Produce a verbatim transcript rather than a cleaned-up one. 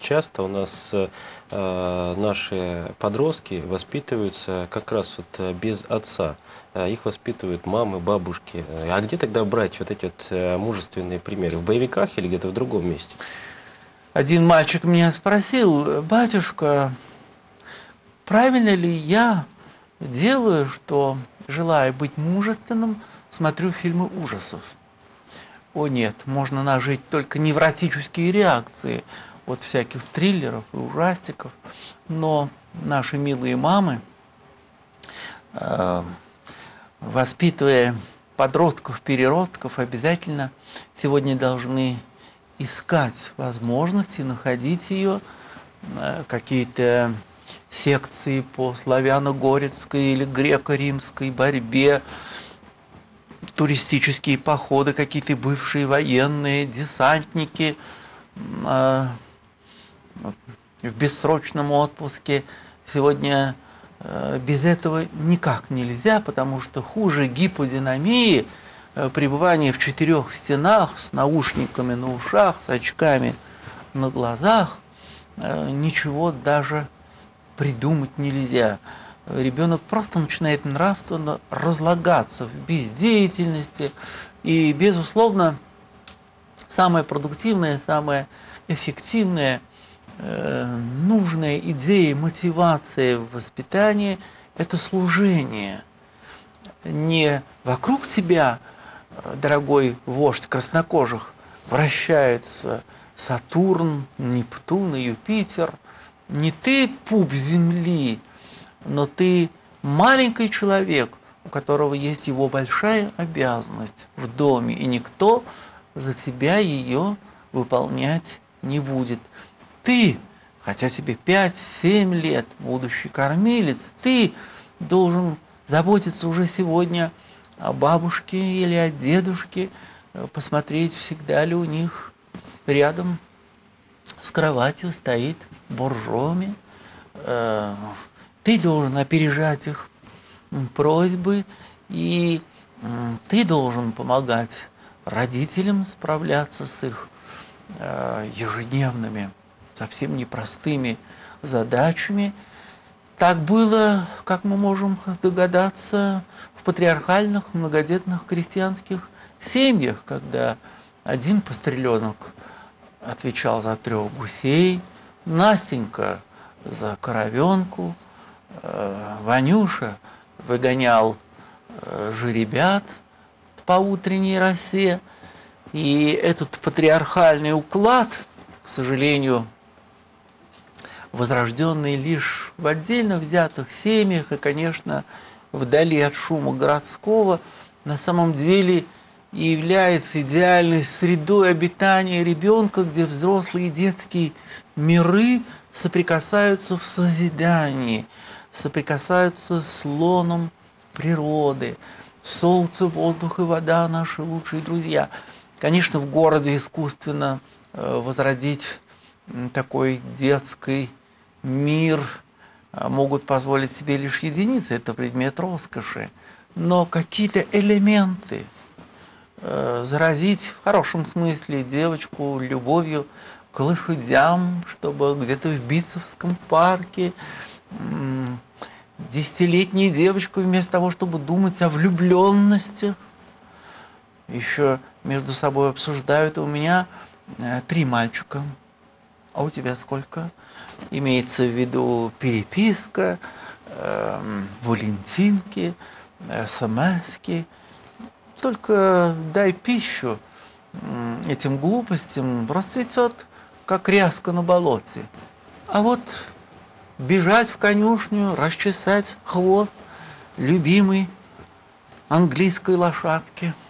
часто у нас э, наши подростки воспитываются как раз вот без отца. Их воспитывают мамы, бабушки. А где тогда брать вот эти вот мужественные примеры? В боевиках или где-то в другом месте? Один мальчик меня спросил: батюшка, правильно ли я делаю, что, желая быть мужественным, смотрю фильмы ужасов? О нет, можно нажить только невротические реакции от всяких триллеров и ужастиков. Но наши милые мамы, э, воспитывая подростков, переростков, обязательно сегодня должны искать возможности, находить ее, э, какие-то секции по славяно-горецкой или греко-римской борьбе, туристические походы, какие-то бывшие военные, десантники э, в бессрочном отпуске. Сегодня э, без этого никак нельзя, потому что хуже гиподинамии, э, пребывание в четырех стенах с наушниками на ушах, с очками на глазах, э, ничего даже придумать нельзя. Ребенок просто начинает нравственно разлагаться в бездеятельности. И, безусловно, самая продуктивная, самая эффективная, э, нужная идея, мотивация в воспитании – это служение. Не вокруг тебя, дорогой вождь краснокожих, вращается Сатурн, Нептун и Юпитер. Не ты пуп земли, но ты маленький человек, у которого есть его большая обязанность в доме, и никто за тебя ее выполнять не будет. Ты, хотя тебе пять-семь лет, будущий кормилец, ты должен заботиться уже сегодня о бабушке или о дедушке, посмотреть, всегда ли у них рядом с кроватью стоит боржоми. Ты должен опережать их просьбы, и ты должен помогать родителям справляться с их ежедневными, совсем непростыми задачами. Так было, как мы можем догадаться, в патриархальных многодетных крестьянских семьях, когда один постреленок отвечал за трех гусей, Настенька за коровенку, Ванюша выгонял жеребят по утренней росе. И этот патриархальный уклад, к сожалению, возрожденный лишь в отдельно взятых семьях и, конечно, вдали от шума городского, на самом деле и является идеальной средой обитания ребенка, где взрослые и детские миры соприкасаются в созидании, соприкасаются с лоном природы. Солнце, воздух и вода – наши лучшие друзья. Конечно, в городе искусственно возродить такой детский мир могут позволить себе лишь единицы, это предмет роскоши. Но какие-то элементы, заразить в хорошем смысле девочку любовью к лошадям, чтобы где-то в Битцевском парке десятилетняя девочка вместо того, чтобы думать о влюбленности, еще между собой обсуждают: у меня три мальчика, а у тебя сколько? Имеется в виду переписка, э, валентинки, смски. Только дай пищу этим глупостям, расцветет, как ряска на болоте. А вот бежать в конюшню, расчесать хвост любимой английской лошадки –